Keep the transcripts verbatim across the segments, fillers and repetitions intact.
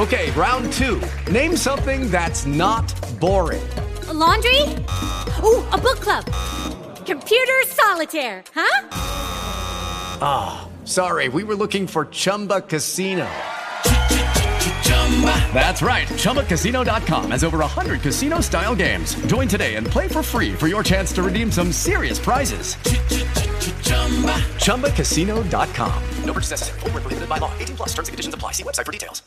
Okay, round two. Name something that's not boring. A laundry? Ooh, a book club. Computer solitaire, huh? Ah, oh, sorry, we were looking for Chumba Casino. That's right, Chumba Casino dot com has over one hundred casino-style games. Join today and play for free for your chance to redeem some serious prizes. Chumba Casino dot com. No purchase necessary. Void where prohibited by law. eighteen plus terms and conditions apply. See website for details.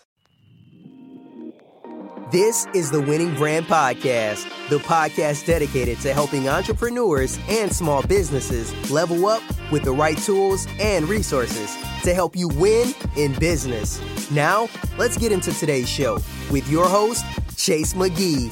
This is the Winning Brand Podcast, the podcast dedicated to helping entrepreneurs and small businesses level up with the right tools and resources to help you win in business. Now, let's get into today's show with your host, Chase McGee.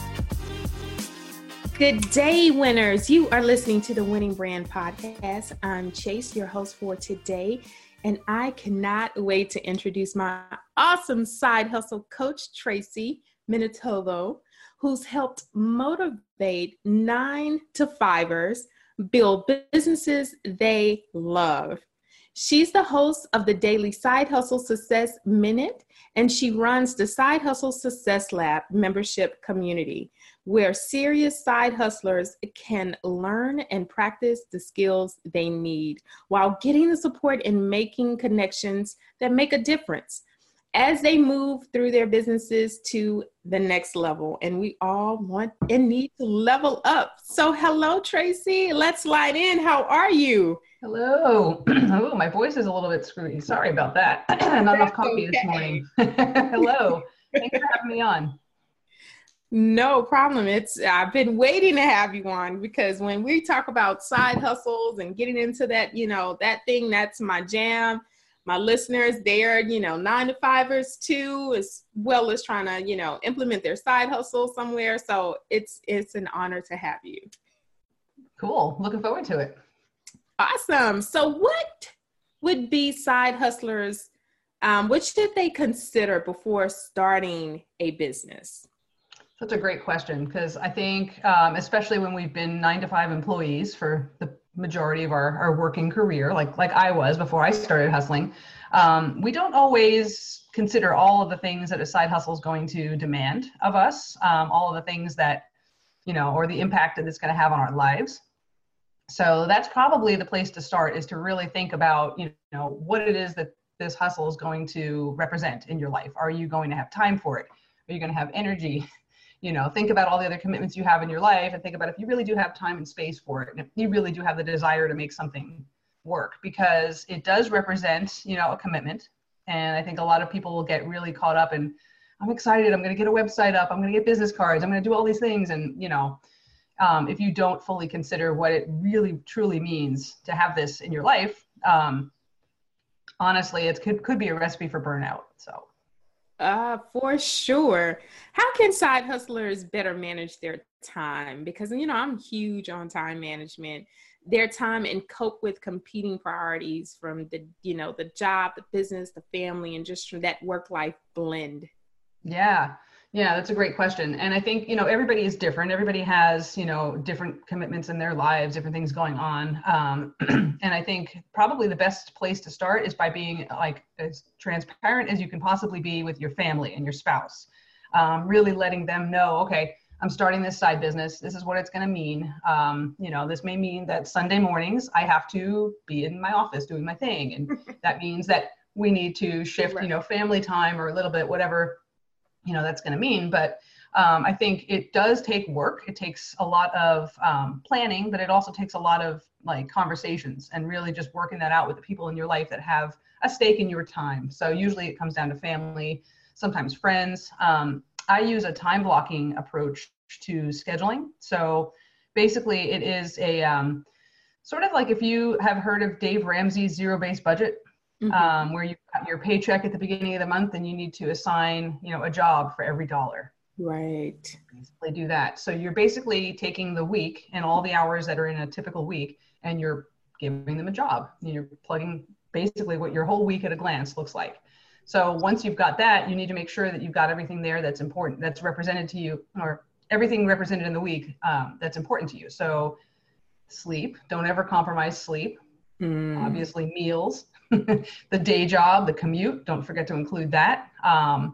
Good day, winners. You are listening to the Winning Brand Podcast. I'm Chase, your host for today, and I cannot wait to introduce my awesome side hustle coach, Tracy Minitovo, who's helped motivate nine to fivers build businesses they love. She's the host of the Daily Side Hustle Success Minute, and she runs the Side Hustle Success Lab membership community, where serious side hustlers can learn and practice the skills they need while getting the support and making connections that make a difference as they move through their businesses to the next level. And we all want and need to level up. So hello, Tracy. Let's slide in. How are you? Hello. Oh, my voice is a little bit screwy. Sorry about that. Not enough coffee okay. This morning. Hello. Thanks for having me on. No problem. It's I've been waiting to have you on because when we talk about side hustles and getting into that, you know, that thing, that's my jam. My listeners, they're, you know, nine to fivers too, as well as trying to, you know, implement their side hustle somewhere. So it's it's an honor to have you. Cool. Looking forward to it. Awesome. So what would be side hustlers? Um, what should they consider before starting a business? That's a great question because I think, um, especially when we've been nine to five employees for the majority of our, our working career, like like I was before I started hustling, um, we don't always consider all of the things that a side hustle is going to demand of us, um, all of the things that, you know, or the impact that it's going to have on our lives. So that's probably the place to start, is to really think about, you know, what it is that this hustle is going to represent in your life. Are you going to have time for it? Are you going to have energy? You know, think about all the other commitments you have in your life and think about if you really do have time and space for it, and if you really do have the desire to make something work, because it does represent, you know, a commitment. And I think a lot of people will get really caught up in, I'm excited, I'm going to get a website up, I'm going to get business cards, I'm going to do all these things. And, you know, um, if you don't fully consider what it really truly means to have this in your life, um, honestly, it could, could be a recipe for burnout. So. Uh, for sure. How can side hustlers better manage their time? Because, you know, I'm huge on time management, their time, and cope with competing priorities from the, you know, the job, the business, the family, and just from that work-life blend. Yeah. Yeah, that's a great question. And I think, you know, everybody is different. Everybody has, you know, different commitments in their lives, different things going on. Um, and I think probably the best place to start is by being like as transparent as you can possibly be with your family and your spouse. Um, really letting them know, okay, I'm starting this side business. This is what it's going to mean. Um, you know, this may mean that Sunday mornings I have to be in my office doing my thing. And that means that we need to shift, you know, family time or a little bit, whatever, you know, that's going to mean. But um, I think it does take work. It takes a lot of um, planning, but it also takes a lot of like conversations and really just working that out with the people in your life that have a stake in your time. So usually it comes down to family, sometimes friends. Um, I use a time blocking approach to scheduling. So basically it is a um, sort of like if you have heard of Dave Ramsey's zero-based budget. Mm-hmm. Um, where you got your paycheck at the beginning of the month and you need to assign, you know, a job for every dollar. Right. Basically do that. So you're basically taking the week and all the hours that are in a typical week and you're giving them a job. You're plugging basically what your whole week at a glance looks like. So once you've got that, you need to make sure that you've got everything there that's important, that's represented to you, or everything represented in the week um, that's important to you. So sleep, don't ever compromise sleep. Mm. Obviously meals. The day job, the commute, don't forget to include that. Um,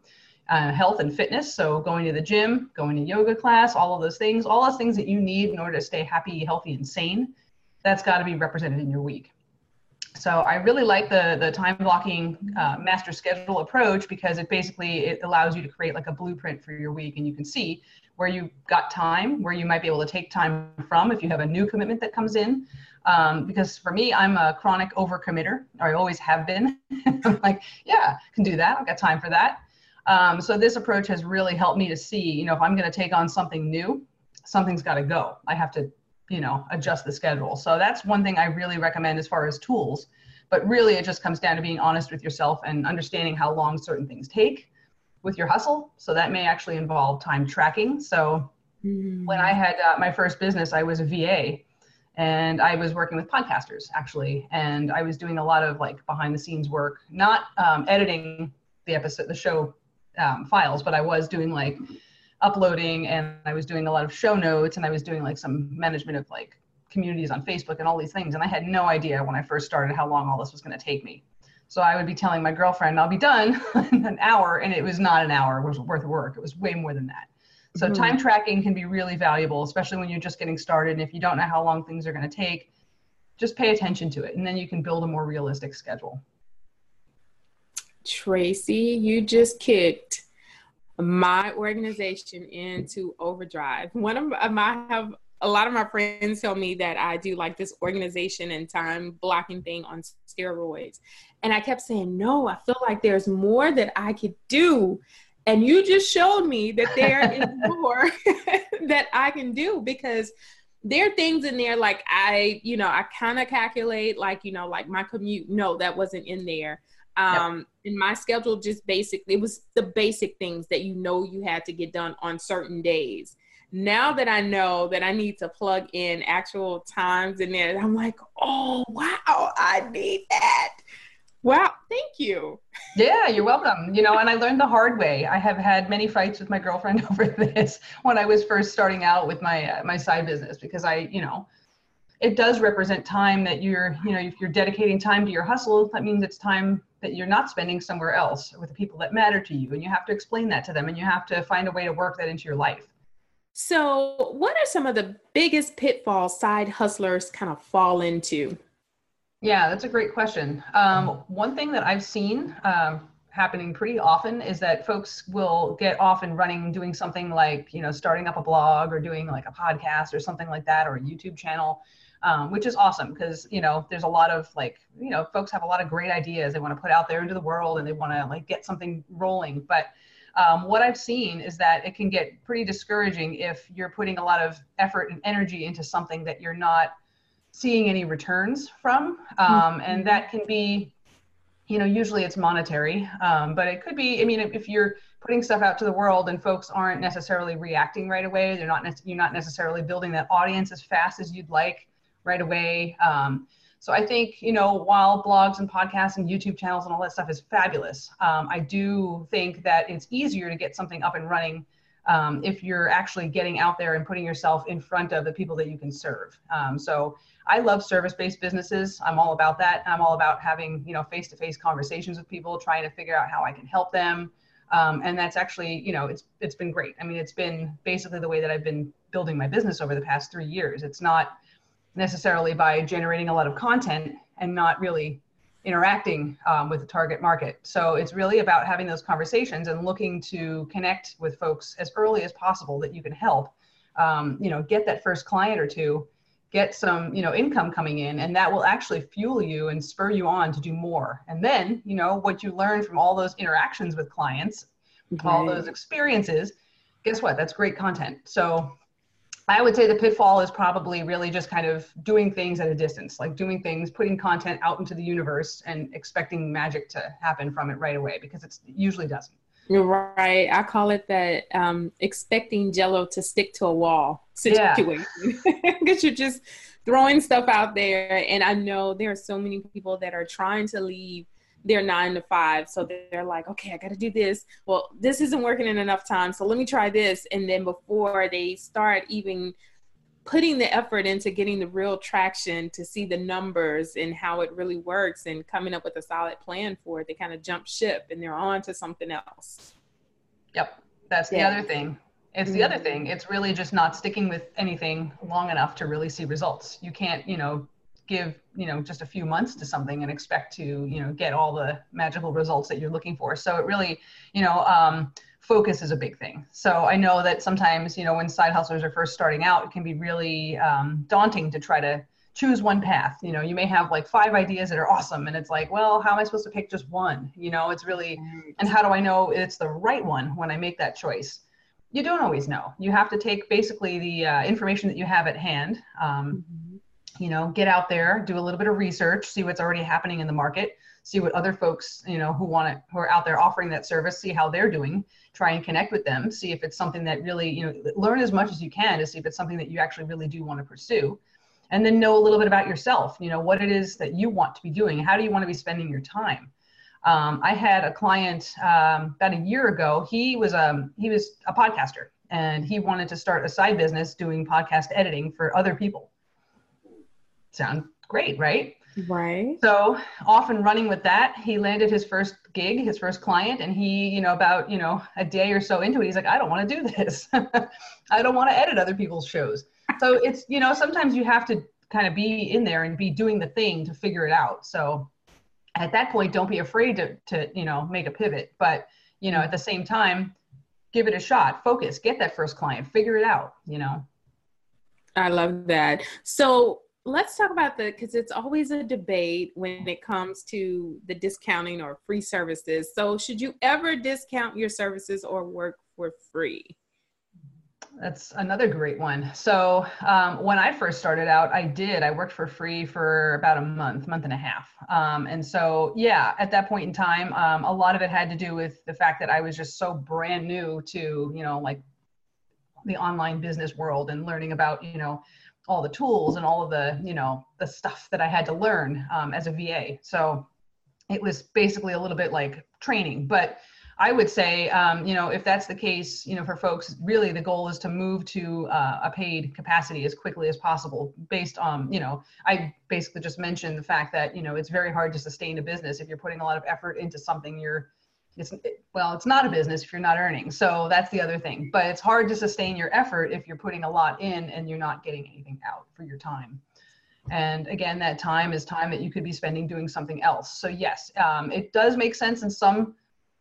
uh, health and fitness. So going to the gym, going to yoga class, all of those things, all those things that you need in order to stay happy, healthy, and sane, that's got to be represented in your week. So I really like the, the time blocking uh, master schedule approach, because it basically, it allows you to create like a blueprint for your week, and you can see where you got time, where you might be able to take time from if you have a new commitment that comes in. Um, because for me, I'm a chronic overcommitter, or I always have been. I'm like, yeah, can do that. I've got time for that. Um, so this approach has really helped me to see, you know, if I'm going to take on something new, something's got to go. I have to, you know, adjust the schedule. So that's one thing I really recommend as far as tools, but really it just comes down to being honest with yourself and understanding how long certain things take with your hustle. So that may actually involve time tracking. So mm-hmm. when I had uh, my first business, I was a V A, and I was working with podcasters actually. And I was doing a lot of like behind the scenes work, not um, editing the episode, the show um, files, but I was doing like uploading, and I was doing a lot of show notes, and I was doing like some management of like communities on Facebook and all these things. And I had no idea when I first started how long all this was going to take me. So I would be telling my girlfriend, I'll be done in an hour, and it was not an hour worth of work. It was way more than that. So mm-hmm. time tracking can be really valuable, especially when you're just getting started. And if you don't know how long things are going to take, just pay attention to it, and then you can build a more realistic schedule. Tracy, you just kicked my organization into overdrive. One of my have a lot of my friends tell me that I do like this organization and time blocking thing on steroids. And I kept saying, no, I feel like there's more that I could do. And you just showed me that there is more that I can do, because there are things in there like I, you know, I kind of calculate like, you know, like my commute. No, that wasn't in there. Um, yep. And my schedule just basically, it was the basic things that you know you had to get done on certain days. Now that I know that I need to plug in actual times in there, I'm like, oh, wow, I need that. Wow, thank you. Yeah, you're welcome. You know, and I learned the hard way. I have had many fights with my girlfriend over this when I was first starting out with my uh, my side business, because I, you know, it does represent time that you're, you know, if you're dedicating time to your hustle, that means it's time that you're not spending somewhere else with the people that matter to you. And you have to explain that to them, and you have to find a way to work that into your life. So what are some of the biggest pitfalls side hustlers kind of fall into? Yeah, that's a great question. Um, one thing that I've seen um, happening pretty often is that folks will get off and running doing something like, you know, starting up a blog or doing like a podcast or something like that, or a YouTube channel, um, which is awesome because, you know, there's a lot of like, you know, folks have a lot of great ideas they want to put out there into the world, and they want to like get something rolling. But Um, what I've seen is that it can get pretty discouraging if you're putting a lot of effort and energy into something that you're not seeing any returns from. Um, mm-hmm. And that can be, you know, usually it's monetary, um, but it could be, I mean, if, if you're putting stuff out to the world and folks aren't necessarily reacting right away, they're not, ne- you're not necessarily building that audience as fast as you'd like right away. Um, So I think, you know, while blogs and podcasts and YouTube channels and all that stuff is fabulous, um, I do think that it's easier to get something up and running um, if you're actually getting out there and putting yourself in front of the people that you can serve. Um, so I love service-based businesses. I'm all about that. I'm all about having, you know, face-to-face conversations with people, trying to figure out how I can help them. Um, and that's actually, you know, it's it's been great. I mean, it's been basically the way that I've been building my business over the past three years. It's not necessarily by generating a lot of content and not really interacting um, with the target market. So it's really about having those conversations and looking to connect with folks as early as possible that you can help, um, you know, get that first client or two, get some, you know, income coming in, and that will actually fuel you and spur you on to do more. And then, you know, what you learn from all those interactions with clients, okay. all those experiences, guess what? That's great content. So I would say the pitfall is probably really just kind of doing things at a distance, like doing things, putting content out into the universe and expecting magic to happen from it right away, because it's, it usually doesn't. You're right. I call it that um, expecting Jell-O to stick to a wall situation, because you're just throwing stuff out there. And I know there are so many people that are trying to leave their nine to five. So they're like, okay, I got to do this. Well, this isn't working in enough time, so let me try this. And then before they start even putting the effort into getting the real traction to see the numbers and how it really works and coming up with a solid plan for it, they kind of jump ship and they're on to something else. Yep. That's the Yeah. other thing. It's the other thing. It's really just not sticking with anything long enough to really see results. You can't, you know, give, you know, just a few months to something and expect to, you know, get all the magical results that you're looking for. So it really, you know, um, focus is a big thing. So I know that sometimes, you know, when side hustlers are first starting out, it can be really um, daunting to try to choose one path. You know, you may have like five ideas that are awesome. And it's like, well, how am I supposed to pick just one? You know, it's really, and how do I know it's the right one when I make that choice? You don't always know. You have to take basically the uh, information that you have at hand, um, mm-hmm. you know, get out there, do a little bit of research, see what's already happening in the market, see what other folks, you know, who want it, who are out there offering that service, see how they're doing, try and connect with them, see if it's something that really, you know, learn as much as you can to see if it's something that you actually really do want to pursue. And then know a little bit about yourself, you know, what it is that you want to be doing. How do you want to be spending your time? Um, I had a client um, about a year ago. He was um, he was a podcaster, and he wanted to start a side business doing podcast editing for other people. Sound great, right? Right. So off and running with that, he landed his first gig, his first client, and he, you know, about, you know, a day or so into it, he's like, I don't want to do this. I don't want to edit other people's shows. So it's, you know, sometimes you have to kind of be in there and be doing the thing to figure it out. So at that point, don't be afraid to, to, you know, make a pivot, but, you know, at the same time, give it a shot, focus, get that first client, figure it out, you know. I love that. So let's talk about the, because it's always a debate when it comes to the discounting or free services. So should you ever discount your services or work for free? That's another great one. So um, when I first started out, I did, I worked for free for about a month, month and a half. Um, and so, yeah, at that point in time, um, a lot of it had to do with the fact that I was just so brand new to, you know, like the online business world and learning about, you know, all the tools and all of the, you know, the stuff that I had to learn um, as a V A. So it was basically a little bit like training, but I would say, um, you know, if that's the case, you know, for folks, really the goal is to move to uh, a paid capacity as quickly as possible based on, you know, I basically just mentioned the fact that, you know, it's very hard to sustain a business if you're putting a lot of effort into something you're, it's, well, it's not a business if you're not earning. So that's the other thing, but it's hard to sustain your effort if you're putting a lot in and you're not getting anything out for your time. And again, that time is time that you could be spending doing something else. So yes, um, it does make sense in some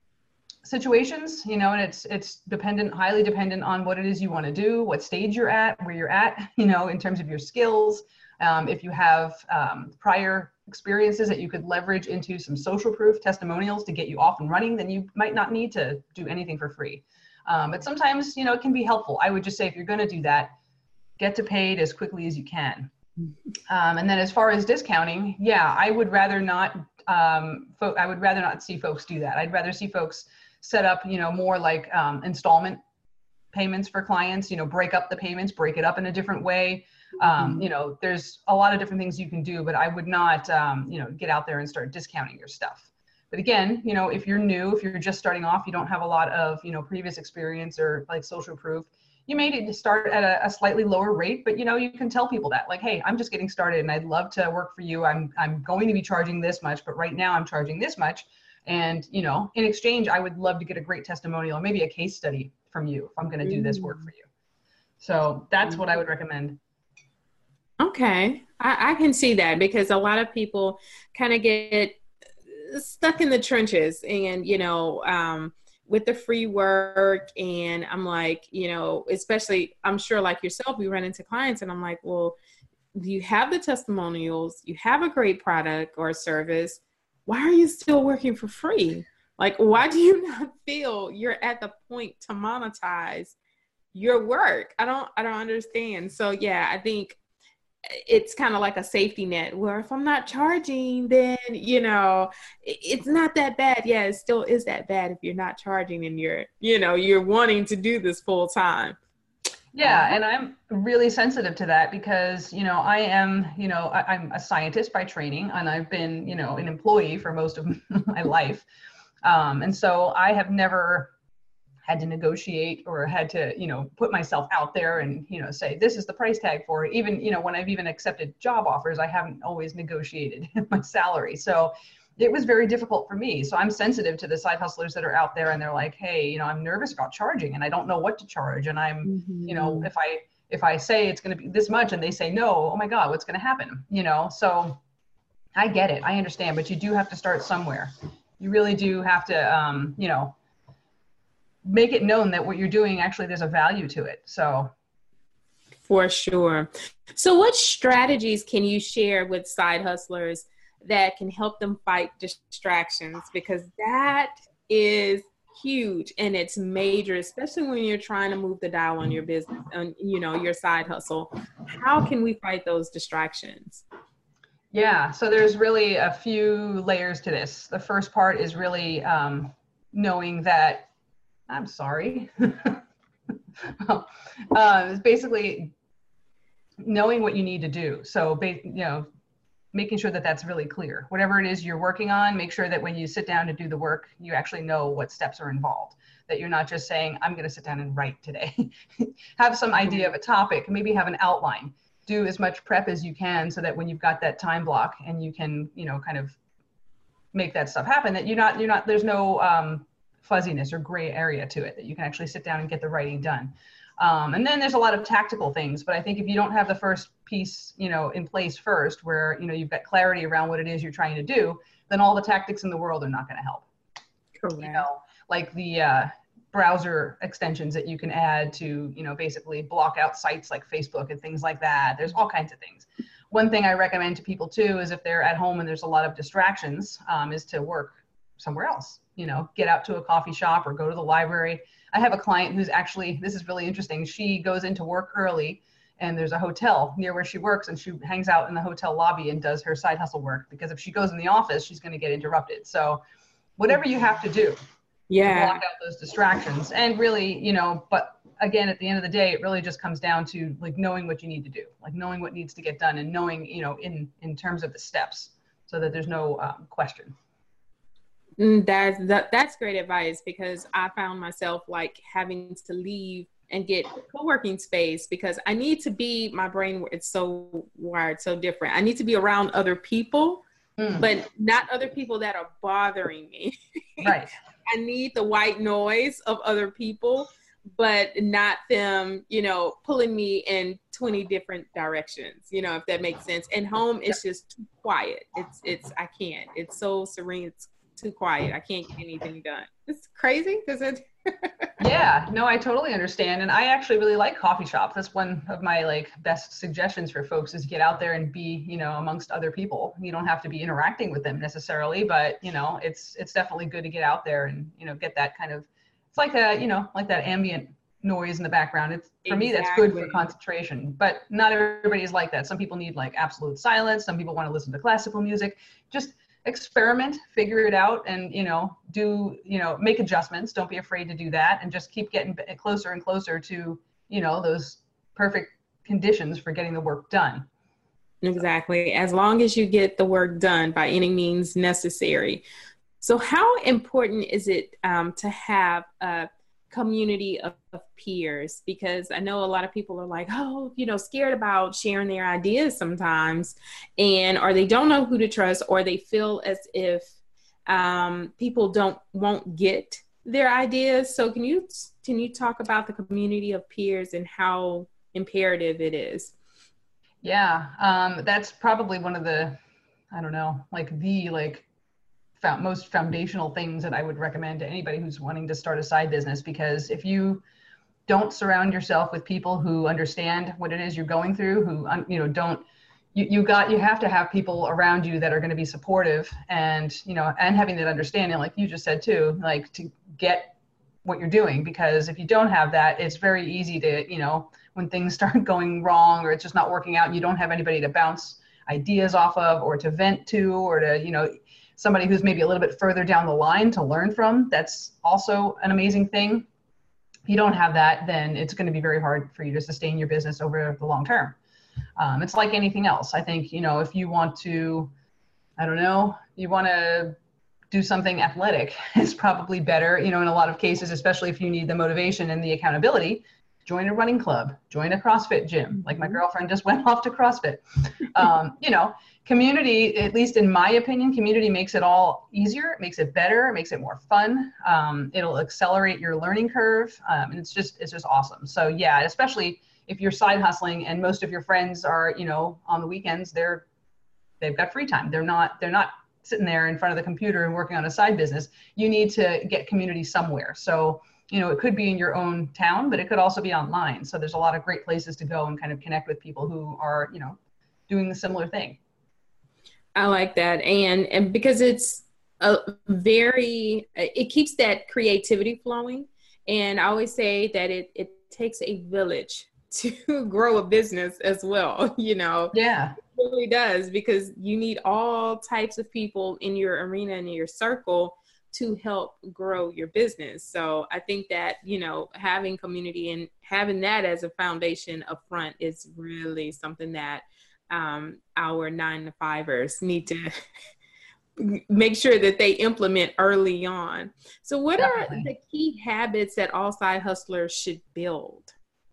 situations, you know, and it's it's dependent, highly dependent on what it is you want to do, what stage you're at, where you're at, you know, in terms of your skills. Um, if you have um, prior experiences that you could leverage into some social proof testimonials to get you off and running, then you might not need to do anything for free. Um, but sometimes, you know, it can be helpful. I would just say if you're going to do that, get to paid as quickly as you can. Um, and then as far as discounting, yeah, I would rather not. Um, fo- I would rather not see folks do that. I'd rather see folks set up, you know, more like um, installment payments for clients, you know, break up the payments, break it up in a different way. Um, mm-hmm. You know, there's a lot of different things you can do, but I would not, um, you know, get out there and start discounting your stuff. But again, you know, if you're new, if you're just starting off, you don't have a lot of, you know, previous experience or like social proof, you may need to start at a, a slightly lower rate, but, you know, you can tell people that like, hey, I'm just getting started and I'd love to work for you. I'm, I'm going to be charging this much, but right now I'm charging this much. And, you know, in exchange, I would love to get a great testimonial, maybe a case study from you if I'm going to do this work for you. So that's what I would recommend. Okay. I, I can see that because a lot of people kind of get stuck in the trenches and, you know, um, with the free work. And I'm like, you know, especially I'm sure like yourself, we run into clients and I'm like, well, you have the testimonials, you have a great product or service. Why are you still working for free? Like, why do you not feel you're at the point to monetize your work? I don't, I don't understand. So yeah, I think it's kind of like a safety net where if I'm not charging, then, you know, it's not that bad. Yeah, it still is that bad if you're not charging and you're, you know, you're wanting to do this full time. Yeah. And I'm really sensitive to that because, you know, I am, you know, I, I'm a scientist by training and I've been, you know, an employee for most of my life. Um, and so I have never had to negotiate or had to, you know, put myself out there and, you know, say, this is the price tag for it. Even, you know, when I've even accepted job offers, I haven't always negotiated my salary. So it was very difficult for me. So I'm sensitive to the side hustlers that are out there and they're like, hey, you know, I'm nervous about charging and I don't know what to charge. And I'm, mm-hmm. you know, if I, if I say it's going to be this much and they say no, oh my God, what's going to happen? You know, so I get it. I understand, but you do have to start somewhere. You really do have to, um, you know, make it known that what you're doing, actually, there's a value to it. So. For sure. So what strategies can you share with side hustlers that can help them fight distractions? Because that is huge and it's major, especially when you're trying to move the dial on your business and, you know, your side hustle. How can we fight those distractions? Yeah, so there's really a few layers to this. The first part is really um, knowing that, I'm sorry, well, uh, it's basically knowing what you need to do. So, you know, making sure that that's really clear. Whatever it is you're working on, make sure that when you sit down to do the work, you actually know what steps are involved, that you're not just saying, I'm going to sit down and write today. Have some idea of a topic, maybe have an outline, do as much prep as you can so that when you've got that time block and you can, you know, kind of make that stuff happen, that you're not, you're not, there's no um, fuzziness or gray area to it, that you can actually sit down and get the writing done. Um, and then there's a lot of tactical things, but I think if you don't have the first piece, you know, in place first, where, you know, you've got clarity around what it is you're trying to do, then all the tactics in the world are not going to help. Correct. You know, like the uh, browser extensions that you can add to, you know, basically block out sites like Facebook and things like that. There's all kinds of things. One thing I recommend to people too is if they're at home and there's a lot of distractions, um, is to work somewhere else. You know, get out to a coffee shop or go to the library. I have a client who's actually, this is really interesting. She goes into work early and there's a hotel near where she works and she hangs out in the hotel lobby and does her side hustle work, because if she goes in the office, she's going to get interrupted. So whatever you have to do, yeah, to block out those distractions. And really, you know, but again, at the end of the day, it really just comes down to like knowing what you need to do, like knowing what needs to get done and knowing, you know, in, in terms of the steps so that there's no um, question. That's, that, that's great advice, because I found myself like having to leave and get co-working space because I need to be, my brain, it's so wired, so different. I need to be around other people, mm. but not other people that are bothering me. Right. I need the white noise of other people, but not them, you know, pulling me in twenty different directions, you know, if that makes sense. And home is yeah. just too quiet. It's, it's, I can't, it's so serene. It's too quiet. I can't get anything done. It's crazy because it. Yeah, no, I totally understand. And I actually really like coffee shops. That's one of my like best suggestions for folks, is get out there and be, you know, amongst other people. You don't have to be interacting with them necessarily, but you know, it's, it's definitely good to get out there and, you know, get that kind of, it's like a, you know, like that ambient noise in the background. It's for exactly. me, that's good for concentration, but not everybody is like that. Some people need like absolute silence. Some people want to listen to classical music. Just experiment, figure it out, and, you know, do, you know, make adjustments. Don't be afraid to do that, and just keep getting closer and closer to, you know, those perfect conditions for getting the work done. Exactly. As long as you get the work done by any means necessary. So how important is it um, to have a community of, of peers? Because I know a lot of people are like, oh, you know, scared about sharing their ideas sometimes, and or they don't know who to trust, or they feel as if um, people don't won't get their ideas. So can you can you talk about the community of peers and how imperative it is? Yeah, um, that's probably one of the, I don't know, like the like most foundational things that I would recommend to anybody who's wanting to start a side business. Because if you don't surround yourself with people who understand what it is you're going through, who, you know, don't, you, you got, you have to have people around you that are going to be supportive and, you know, and having that understanding, like you just said too, like to get what you're doing. Because if you don't have that, it's very easy to, you know, when things start going wrong or it's just not working out and you don't have anybody to bounce ideas off of or to vent to, or to, you know, somebody who's maybe a little bit further down the line to learn from. That's also an amazing thing. If you don't have that, then it's going to be very hard for you to sustain your business over the long term. Um, it's like anything else. I think, you know, if you want to, I don't know, you want to do something athletic, it's probably better, you know, in a lot of cases, especially if you need the motivation and the accountability, join a running club, join a CrossFit gym. Like my girlfriend just went off to CrossFit. Um, you know, community, at least in my opinion, community makes it all easier. It makes it better. It makes it more fun. Um, it'll accelerate your learning curve. Um, and it's just, it's just awesome. So yeah, especially if you're side hustling and most of your friends are, you know, on the weekends, they're, they've got free time. They're not, they're not sitting there in front of the computer and working on a side business. You need to get community somewhere. So, you know, it could be in your own town, but it could also be online. So there's a lot of great places to go and kind of connect with people who are, you know, doing the similar thing. I like that. And, and because it's a very, it keeps that creativity flowing. And I always say that it, it takes a village to grow a business as well, you know? Yeah. It really does, because you need all types of people in your arena and in your circle to help grow your business. So I think that, you know, having community and having that as a foundation up front is really something that um, our nine to fivers need to make sure that they implement early on. So what Definitely. Are the key habits that all side hustlers should build?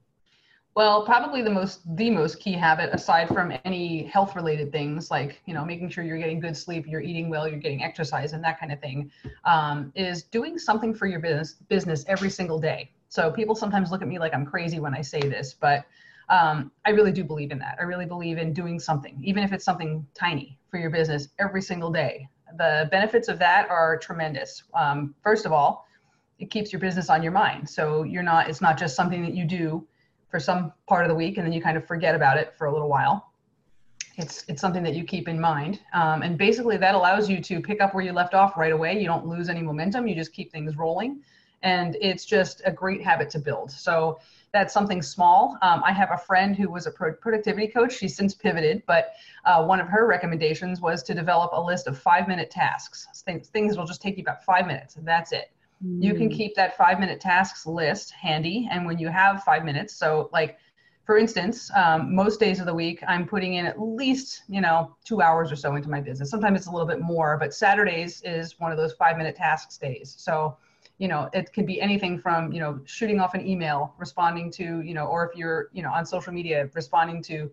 Well, probably the most the most key habit, aside from any health related things like, you know, making sure you're getting good sleep, you're eating well, you're getting exercise and that kind of thing, um, is doing something for your business business every single day. So people sometimes look at me like I'm crazy when I say this, but um, I really do believe in that. I really believe in doing something, even if it's something tiny, for your business every single day. The benefits of that are tremendous. Um, first of all, it keeps your business on your mind. So you're not, it's not just something that you do for some part of the week and then you kind of forget about it for a little while. It's it's something that you keep in mind. Um, and basically that allows you to pick up where you left off right away. You don't lose any momentum. You just keep things rolling. And it's just a great habit to build. So that's something small. Um, I have a friend who was a pro- productivity coach. She's since pivoted, but uh, one of her recommendations was to develop a list of five minute tasks. Things, things that'll just take you about five minutes and that's it. You can keep that five minute tasks list handy. And when you have five minutes, so like, for instance, um, most days of the week, I'm putting in at least, you know, two hours or so into my business. Sometimes it's a little bit more, but Saturdays is one of those five minute tasks days. So, you know, it could be anything from, you know, shooting off an email, responding to, you know, or if you're, you know, on social media, responding to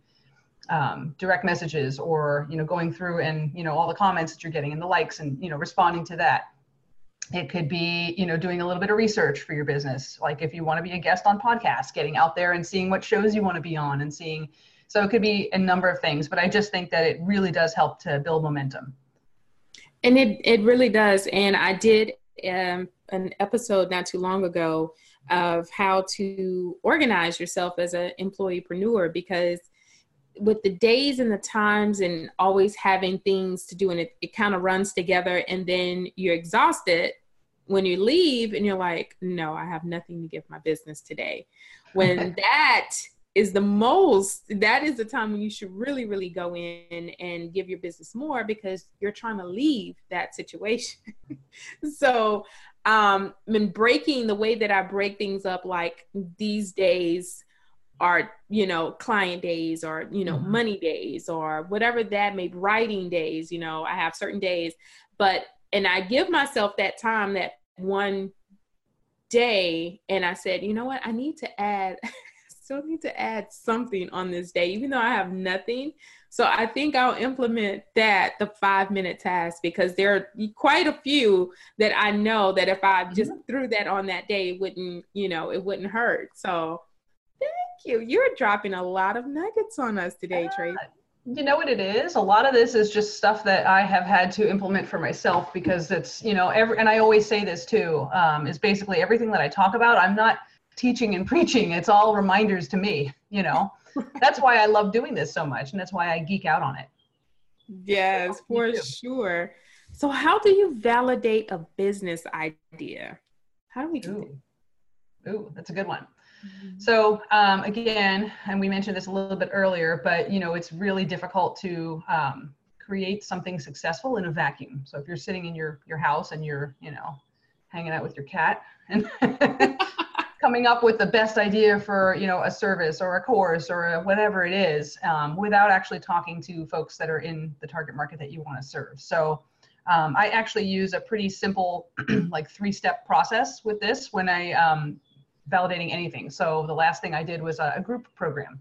um, direct messages, or, you know, going through and, you know, all the comments that you're getting and the likes and, you know, responding to that. It could be, you know, doing a little bit of research for your business. Like if you want to be a guest on podcasts, getting out there and seeing what shows you want to be on and seeing, so it could be a number of things, but I just think that it really does help to build momentum. And it, it really does. And I did um, an episode not too long ago of how to organize yourself as an employeepreneur, because with the days and the times and always having things to do, and it, it kind of runs together, and then you're exhausted when you leave and you're like, no, I have nothing to give my business today. When that is the most, that is the time when you should really, really go in and give your business more, because you're trying to leave that situation. So um, when breaking the way that I break things up, like these days are, you know, client days, or, you know, mm-hmm. money days, or whatever that may be, writing days, you know, I have certain days, but, and I give myself that time, that one day. And I said, you know what, I need to add, still need to add something on this day, even though I have nothing. So I think I'll implement that, the five minute task, because there are quite a few that I know that if I just mm-hmm. threw that on that day, it wouldn't, you know, it wouldn't hurt. So you. You're dropping a lot of nuggets on us today, Tracy. Uh, you know what it is? A lot of this is just stuff that I have had to implement for myself, because it's, you know, every, and I always say this too, um, is basically everything that I talk about, I'm not teaching and preaching. It's all reminders to me, you know. That's why I love doing this so much, and that's why I geek out on it. Yes, for sure. So how do you validate a business idea? How do we do Ooh. that? Ooh, that's a good one. So um, again, and we mentioned this a little bit earlier, but you know, it's really difficult to um, create something successful in a vacuum. So if you're sitting in your your house and you're, you know, hanging out with your cat and coming up with the best idea for, you know, a service or a course or a whatever it is, um, without actually talking to folks that are in the target market that you want to serve. So um, I actually use a pretty simple, like three-step process with this when I um, validating anything. So the last thing I did was a, a group program.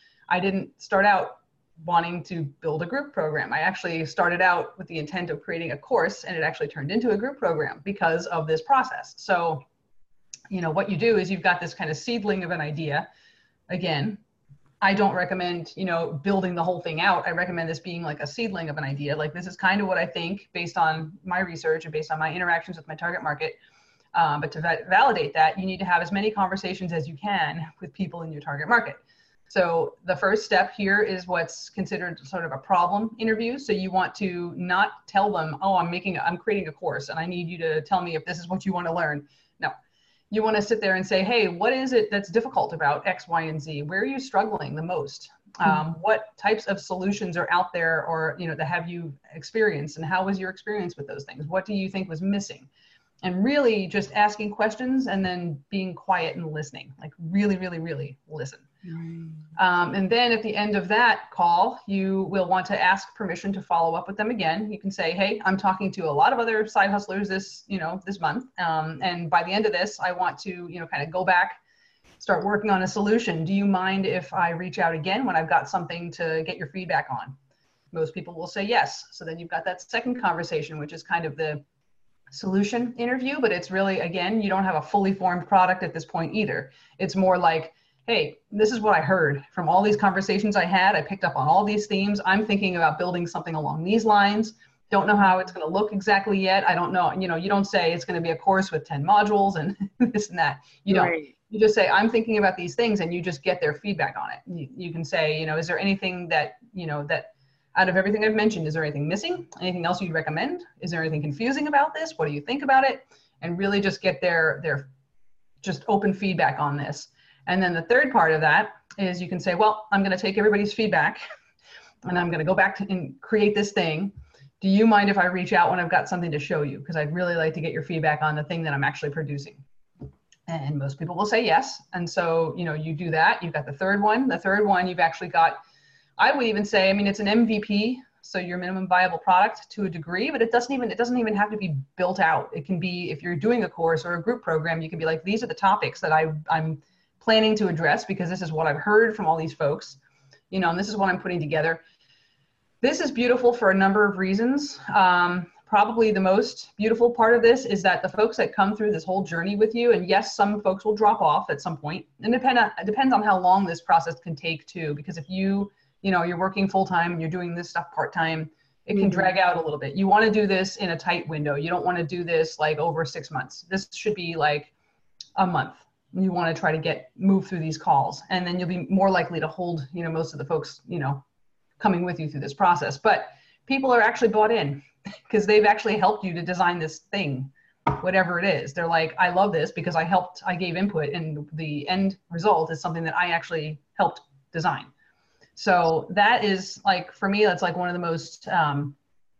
I didn't start out wanting to build a group program. I actually started out with the intent of creating a course, and it actually turned into a group program because of this process. So, you know, what you do is you've got this kind of seedling of an idea. Again, I don't recommend, you know, building the whole thing out. I recommend this being like a seedling of an idea. Like, this is kind of what I think based on my research and based on my interactions with my target market. Um, but to va- validate that, you need to have as many conversations as you can with people in your target market. So the first step here is what's considered sort of a problem interview. So you want to not tell them, oh, I'm making, I'm creating a course and I need you to tell me if this is what you want to learn. No, you want to sit there and say, hey, what is it that's difficult about X, Y, and Z? Where are you struggling the most? Um, what types of solutions are out there, or, you know, that have you experienced, and how was your experience with those things? What do you think was missing? And really just asking questions and then being quiet and listening, like really, really, really listen. Mm. Um, and then at the end of that call, you will want to ask permission to follow up with them again. You can say, hey, I'm talking to a lot of other side hustlers this, you know, this month. Um, and by the end of this, I want to, you know, kind of go back, start working on a solution. Do you mind if I reach out again when I've got something to get your feedback on? Most people will say yes. So then you've got that second conversation, which is kind of the solution interview, but it's really, again, you don't have a fully formed product at this point either. It's more like, hey, this is what I heard from all these conversations I had. I picked up on all these themes. I'm thinking about building something along these lines. Don't know how it's going to look exactly yet. I don't know. You know, you don't say it's going to be a course with ten modules and this and that. You don't. Right. You just say, I'm thinking about these things, and you just get their feedback on it. You, you can say, you know, is there anything that, you know, that out of everything I've mentioned, is there anything missing? Anything else you'd recommend? Is there anything confusing about this? What do you think about it? And really just get their, their just open feedback on this. And then the third part of that is you can say, well, I'm going to take everybody's feedback and I'm going to go back to, and create this thing. Do you mind if I reach out when I've got something to show you? Because I'd really like to get your feedback on the thing that I'm actually producing. And most people will say yes. And so, you know, you do that. You've got the third one. The third one, you've actually got, I would even say, I mean, it's an M V P, so your minimum viable product to a degree, but it doesn't even, it doesn't even have to be built out. It can be, if you're doing a course or a group program, you can be like, these are the topics that I, I'm planning to address because this is what I've heard from all these folks, you know, and this is what I'm putting together. This is beautiful for a number of reasons. Um, probably the most beautiful part of this is that the folks that come through this whole journey with you, and yes, some folks will drop off at some point, and depend on, it depends on how long this process can take too, because if you, you know, you're working full time and you're doing this stuff part time, it can mm-hmm. drag out a little bit. You want to do this in a tight window. You don't want to do this like over six months. This should be like a month. You want to try to get move through these calls, and then you'll be more likely to hold, you know, most of the folks, you know, coming with you through this process. But people are actually bought in because they've actually helped you to design this thing, whatever it is. They're like, I love this because I helped, I gave input, and the end result is something that I actually helped design. So that is like, for me, that's like one of the most um,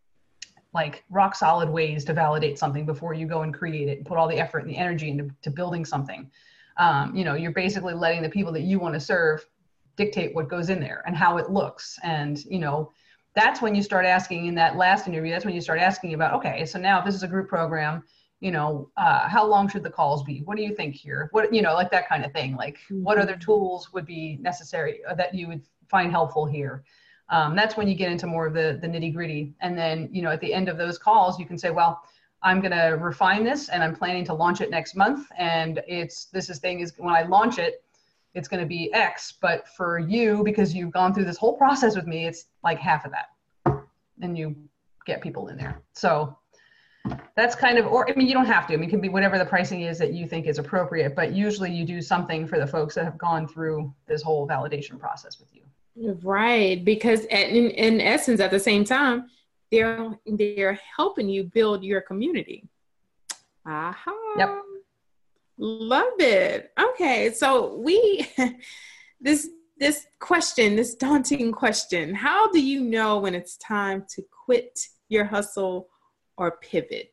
like rock solid ways to validate something before you go and create it and put all the effort and the energy into to building something. Um, you know, you're basically letting the people that you want to serve dictate what goes in there and how it looks. And, you know, that's when you start asking in that last interview, that's when you start asking about, okay, so now if this is a group program, you know, uh, how long should the calls be? What do you think here? What, you know, like that kind of thing. Like what other tools would be necessary that you would find helpful here? Um, that's when you get into more of the, the nitty gritty. And then, you know, at the end of those calls, you can say, well, I'm going to refine this and I'm planning to launch it next month. And it's, this is thing is when I launch it, it's going to be X, but for you, because you've gone through this whole process with me, it's like half of that. And you get people in there. So that's kind of, or I mean, you don't have to, I mean, it can be whatever the pricing is that you think is appropriate, but usually you do something for the folks that have gone through this whole validation process with you. Right. Because in, in essence, at the same time, they're, they're helping you build your community. Aha. Yep. Love it. Okay. So we, this, this question, this daunting question, how do you know when it's time to quit your hustle or pivot?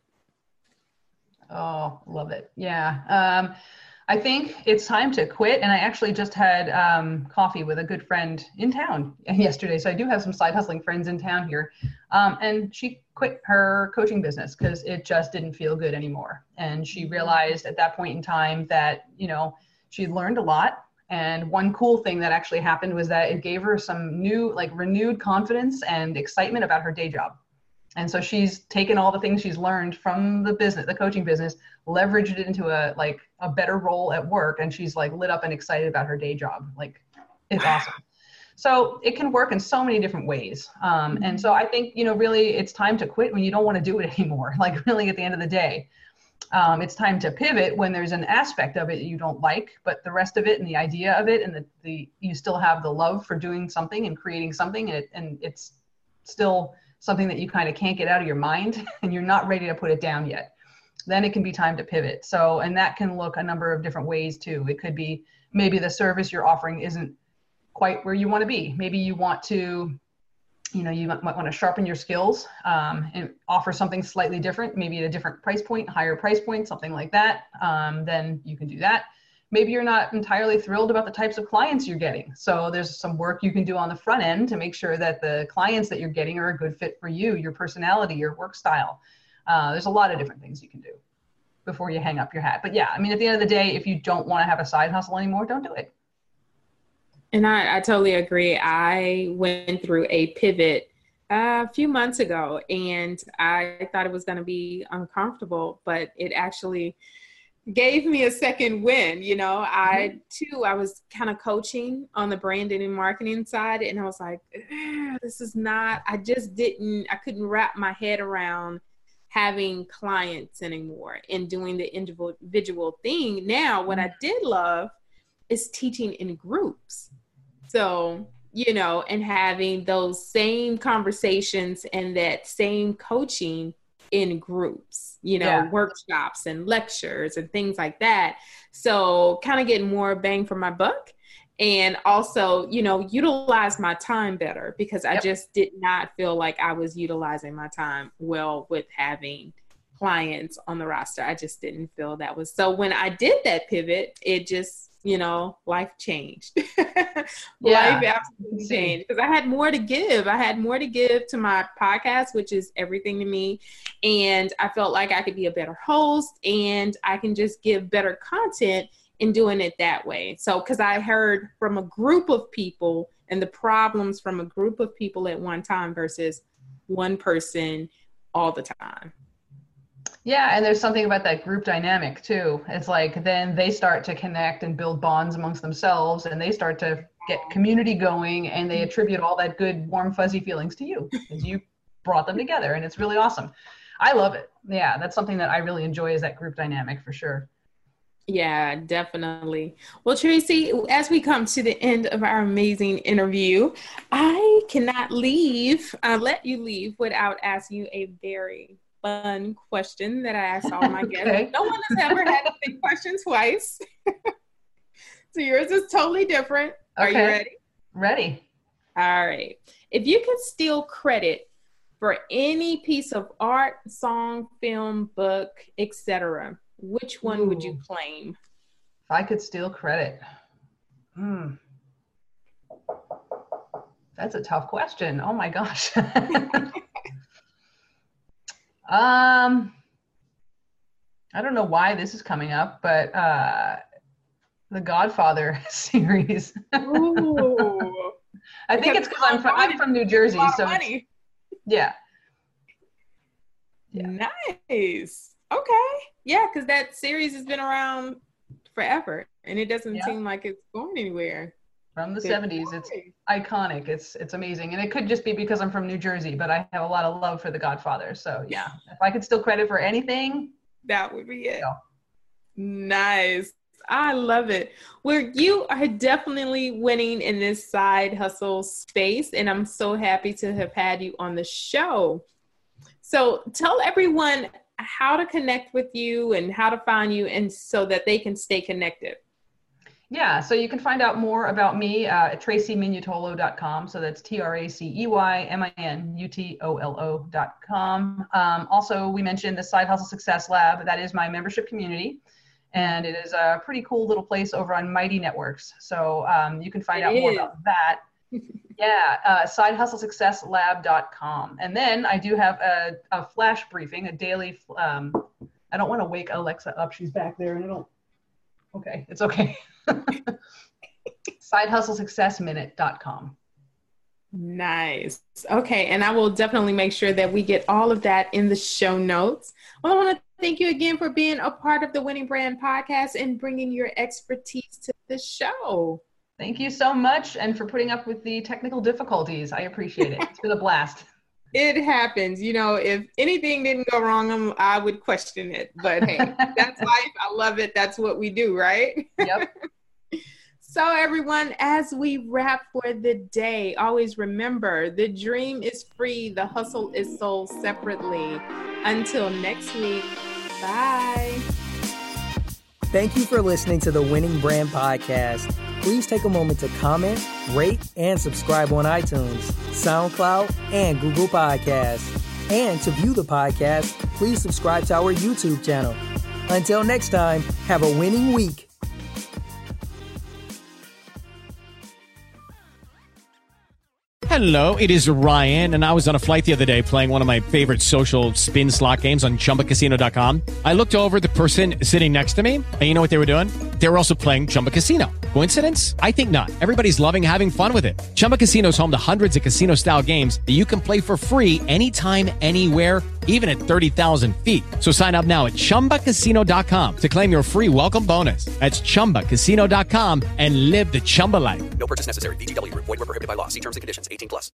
Oh, love it. Yeah. Um, I think it's time to quit. And I actually just had um, coffee with a good friend in town yesterday. So I do have some side hustling friends in town here. Um, and she quit her coaching business because it just didn't feel good anymore. And she realized at that point in time that, you know, She'd learned a lot. And one cool thing that actually happened was that it gave her some new, like renewed confidence and excitement about her day job. And so she's taken all the things she's learned from the business, the coaching business, leveraged it into a like a better role at work. And she's like lit up and excited about her day job. Like it's awesome. So it can work in so many different ways. Um, and so I think, you know, really it's time to quit when you don't want to do it anymore. Like really at the end of the day, um, it's time to pivot when there's an aspect of it you don't like, but the rest of it and the idea of it and the, the you still have the love for doing something and creating something, and, it, and it's still something that you kind of can't get out of your mind and you're not ready to put it down yet. Then it can be time to pivot. So, and that can look a number of different ways too. It could be maybe the service you're offering isn't quite where you want to be. Maybe you want to, you know, you might want to sharpen your skills um, and offer something slightly different, maybe at a different price point, higher price point, something like that. Um, then you can do that. Maybe you're not entirely thrilled about the types of clients you're getting. So there's some work you can do on the front end to make sure that the clients that you're getting are a good fit for you, your personality, your work style. Uh, there's a lot of different things you can do before you hang up your hat. But yeah, I mean, at the end of the day, if you don't want to have a side hustle anymore, don't do it. And I, I totally agree. I went through a pivot uh, a few months ago, and I thought it was going to be uncomfortable, but it actually gave me a second win. You know, I too, I was kind of coaching on the branding and marketing side, and I was like, this is not, I just didn't, I couldn't wrap my head around having clients anymore and doing the individual thing. Now, what I did love is teaching in groups. So, you know, and having those same conversations and that same coaching in groups, you know, yeah. workshops and lectures and things like that. So kind of getting more bang for my buck, and also, you know, utilize my time better, because I yep. just did not feel like I was utilizing my time well with having clients on the roster. I just didn't feel that was. So when I did that pivot, it just, you know, life changed. Yeah. Life absolutely changed, because I had more to give. I had more to give to my podcast, which is everything to me. And I felt like I could be a better host, and I can just give better content in doing it that way. So, because I heard from a group of people and the problems from a group of people at one time versus one person all the time. Yeah, and there's something about that group dynamic too. It's like then they start to connect and build bonds amongst themselves, and they start to get community going, and they attribute all that good, warm, fuzzy feelings to you because you brought them together, and it's really awesome. I love it. Yeah, that's something that I really enjoy, is that group dynamic for sure. Yeah, definitely. Well, Tracy, as we come to the end of our amazing interview, I cannot leave, uh, let you leave without asking you a very fun question that I asked all my guests. Okay. No one has ever had the same question twice. So yours is totally different. Are okay. you ready? Ready. All right. If you could steal credit for any piece of art, song, film, book, et cetera, which one Ooh. would you claim? If I could steal credit. Hmm. That's a tough question. Oh my gosh. Um, I don't know why this is coming up, but uh, the Godfather series. Ooh. I think it's because I'm from, I'm from New Jersey, so yeah. yeah. Nice. Okay. Yeah, because that series has been around forever, and it doesn't yeah. seem like it's going anywhere. From the seventies, it's iconic. It's it's amazing. And it could just be because I'm from New Jersey, but I have a lot of love for The Godfather. So yeah, if I could steal credit for anything, that would be it. No. Nice. I love it. Well, you are definitely winning in this side hustle space, and I'm so happy to have had you on the show. So tell everyone how to connect with you and how to find you, and so that they can stay connected. Yeah, so you can find out more about me uh, at tracy minutolo dot com. So that's T R A C E Y M I N U T O L O dot com. Um, also, we mentioned the Side Hustle Success Lab. That is my membership community, and it is a pretty cool little place over on Mighty Networks. So um, you can find it out is. more about that. Yeah, uh, side hustle success lab dot com. And then I do have a, a flash briefing, a daily, um, I don't want to wake Alexa up. She's back there, and I don't, okay, it's okay. side hustle success minute dot com. Nice. Okay. And I will definitely make sure that we get all of that in the show notes. Well, I want to thank you again for being a part of the Winning Brand Podcast and bringing your expertise to the show. Thank you so much. And for putting up with the technical difficulties. I appreciate it. It's been a blast. It happens. You know, if anything didn't go wrong, I would question it. But hey, that's life. I love it. That's what we do, right? Yep. So everyone, as we wrap for the day, always remember the dream is free. The hustle is sold separately. Until next week, bye. Thank you for listening to the Winning Brand Podcast. Please take a moment to comment, rate, and subscribe on iTunes, SoundCloud, and Google Podcasts. And to view the podcast, please subscribe to our YouTube channel. Until next time, have a winning week. Hello, it is Ryan, and I was on a flight the other day playing one of my favorite social spin slot games on Chumba Casino dot com. I looked over at the person sitting next to me, and you know what they were doing? They were also playing Chumba Casino. Coincidence? I think not. Everybody's loving having fun with it. Chumba Casino is home to hundreds of casino-style games that you can play for free anytime, anywhere, even at thirty thousand feet. So sign up now at Chumba Casino dot com to claim your free welcome bonus. That's Chumba Casino dot com and live the Chumba life. No purchase necessary. V G W. Void where prohibited by law. See terms and conditions. eighteen plus.